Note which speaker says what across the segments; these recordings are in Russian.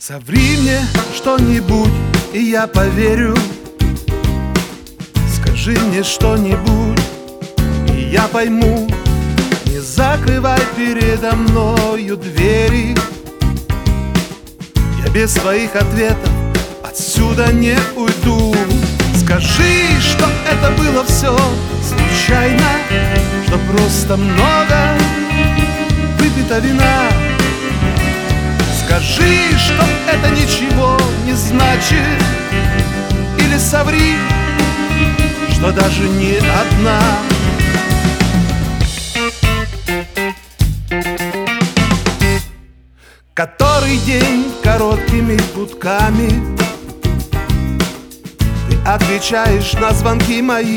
Speaker 1: Соври мне что-нибудь, и я поверю. Скажи мне что-нибудь, и я пойму. Не закрывай передо мною двери. Я без своих ответов отсюда не уйду. Скажи, что это было все случайно, что просто много выпито вина. Скажи, что это ничего не значит, или соври, что даже не одна. Который день короткими гудками ты отвечаешь на звонки мои.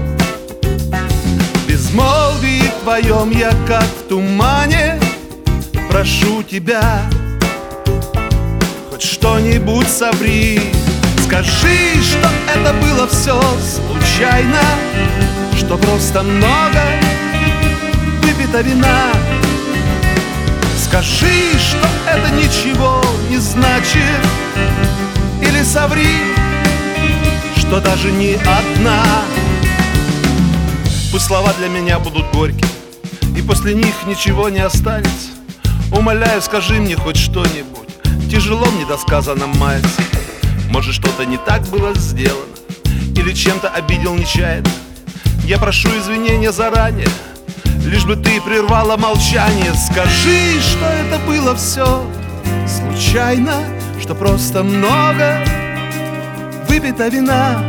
Speaker 1: В безмолвии твоем я как в тумане. Прошу тебя, хоть что-нибудь соври. Скажи, что это было все случайно, что просто много выпито вина. Скажи, что это ничего не значит, или соври, что даже не одна. Пусть слова для меня будут горькие, и после них ничего не останется. Умоляю, скажи мне хоть что-нибудь. Тяжело мне досказанно маяться. Может, что-то не так было сделано, или чем-то обидел нечаянно. Я прошу извинения заранее, лишь бы ты прервала молчание. Скажи, что это было все случайно, что просто много выпито вина.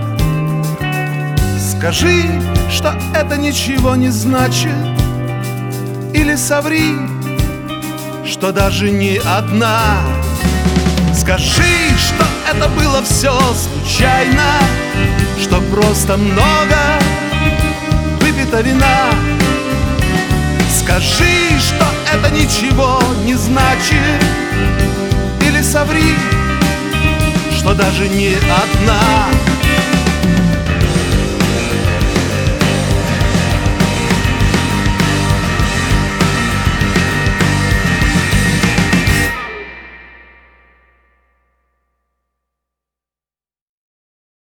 Speaker 1: Скажи, что это ничего не значит, или соври, что даже не одна. Скажи, что это было все случайно, что просто много выпито вина. Скажи, что это ничего не значит, или соври, что даже не одна.